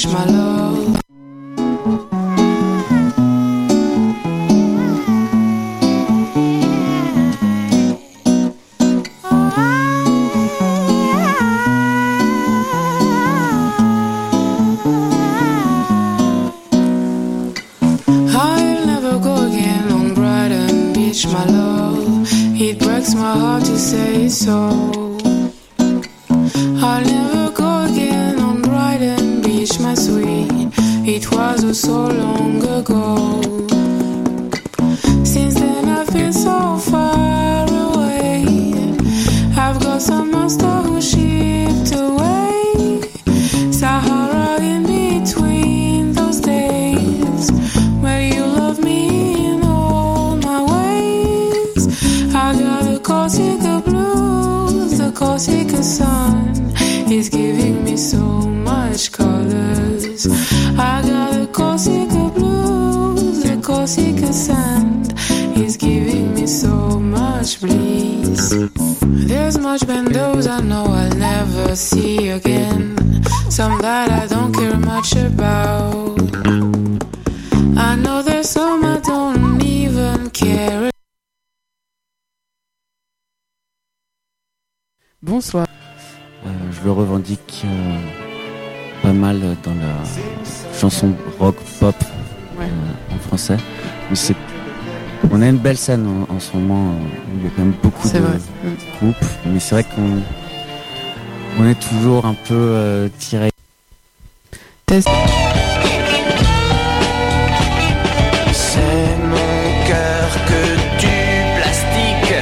Beach, my love. I'll never go again on Brighton Beach, my love. It breaks my heart to say so. I'll never go again on Brighton Beach, my sweet. It was oh so long ago. Since then I've been so far away. I've got some monster who shipped away. Sahara in between those days where you love me in all my ways. I got the Corsica blues, the Corsica sun is giving me so much colors. I got the Corsica blues, the Corsica sand is giving me so much bliss. There's much windows I know I'll never see again, some that I don't care much about. I know there's some I don't even care. Bonsoir. Je le revendique pas mal dans la chanson rock pop en français. Mais on a une belle scène en ce moment où il y a quand même beaucoup de groupes. Mais c'est vrai qu'on est toujours un peu tiré. Test. C'est mon cœur que du plastique.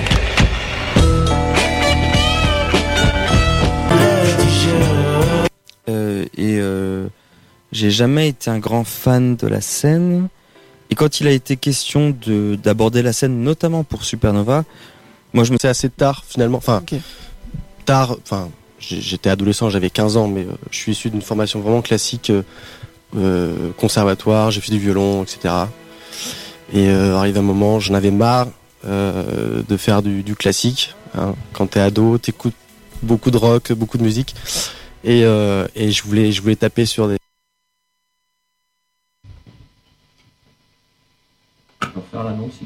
J'ai jamais été un grand fan de la scène. Et quand il a été question d'aborder la scène, notamment pour Supernova, moi je me suis assez tard finalement. J'étais adolescent, j'avais 15 ans, mais je suis issu d'une formation vraiment classique, conservatoire, j'ai fait du violon, etc. Et arrivé un moment, j'en avais marre de faire du classique. Hein. Quand t'es ado, t'écoutes beaucoup de rock, beaucoup de musique. Et je voulais taper sur des... Tu peux faire l'annonce s'il te plaît ?